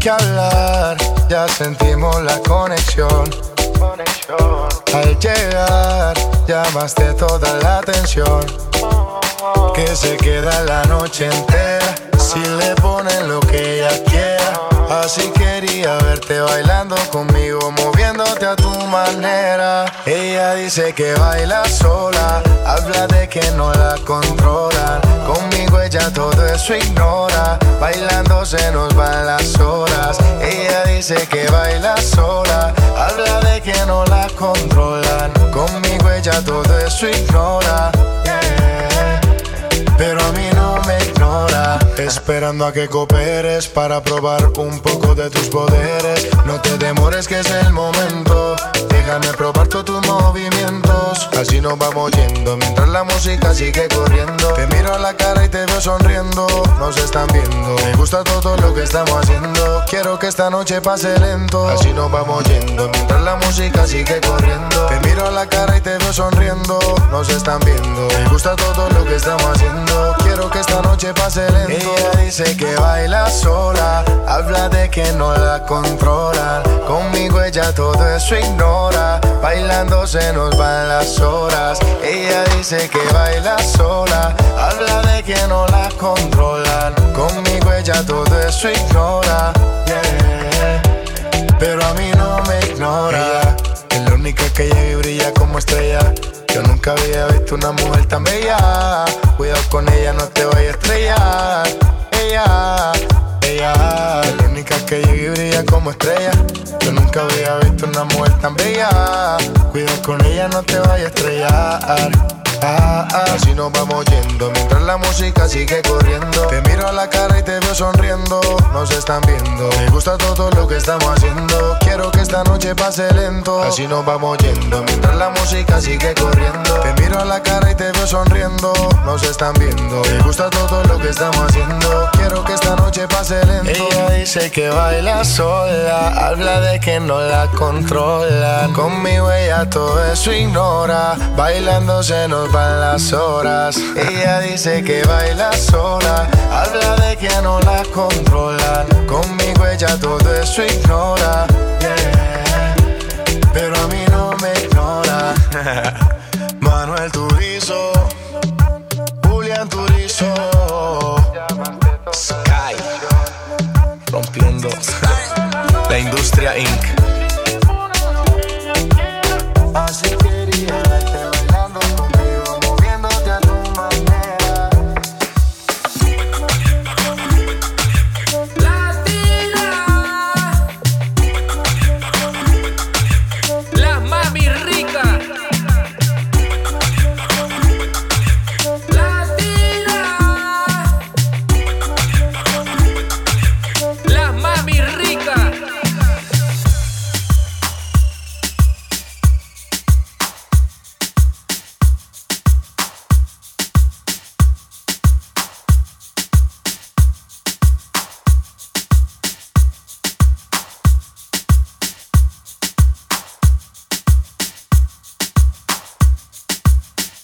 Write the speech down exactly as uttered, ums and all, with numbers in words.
que hablar, ya sentimos la conexión. Al llegar, llamaste toda la atención. Que se queda la noche entera si le ponen lo que ella quiera. Así quería verte bailando conmigo, moviéndote a tu manera. Ella dice que baila sola, habla de que no la controlan. Conmigo ella todo eso ignora, bailando se nos van las horas. Ella dice que baila sola, habla de que no la controlan. Conmigo ella todo eso ignora, yeah. Pero a mí no me ignora, esperando a que cooperes para probar un poco de tus poderes. No te demores que es el momento, déjame probar todos tus movimientos. Así nos vamos yendo mientras la música sigue corriendo. Te miro a la cara y te veo sonriendo, nos están viendo. Me gusta todo lo que estamos haciendo, quiero que esta noche pase lento. Así nos vamos yendo mientras la música sigue corriendo. Te miro a la cara y te veo sonriendo, nos están viendo. Me gusta todo lo que estamos haciendo, quiero que esta noche pase lento. Ella dice que baila sola, habla de que no la controlan. Conmigo ella todo eso ignora, bailando se nos van las horas. Ella dice que baila sola, habla de que no la controlan. Conmigo ella todo eso ignora, yeah. Pero a mí no me ignora. Ella es la única que llega y brilla como estrella. Yo nunca había visto una mujer tan bella. Cuidado con ella, no te vayas a estrellar. Ella, ella es la única que llega y brilla como estrella. Yo nunca había visto una mujer tan bella. Cuidado con ella, no te vayas a estrellar. Ah, ah. Así nos vamos yendo mientras la música sigue corriendo. Te miro a la cara y te veo sonriendo, nos están viendo. Me gusta todo lo que estamos haciendo, quiero que esta noche pase lento. Así nos vamos yendo mientras la música sigue corriendo. Te miro a la cara y te veo sonriendo, nos están viendo. Me gusta todo lo que estamos haciendo, quiero que esta noche pase lento. Ella dice que baila sola, habla de que no la controlan. Conmigo ella todo eso ignora, bailando se nos van las horas. Ella dice que baila sola, habla de que no la controlan. Conmigo ella todo eso ignora, yeah. Pero a mí no me ignora. Manuel Turizo, Julián Turizo, Sky, rompiendo la industria incorporated.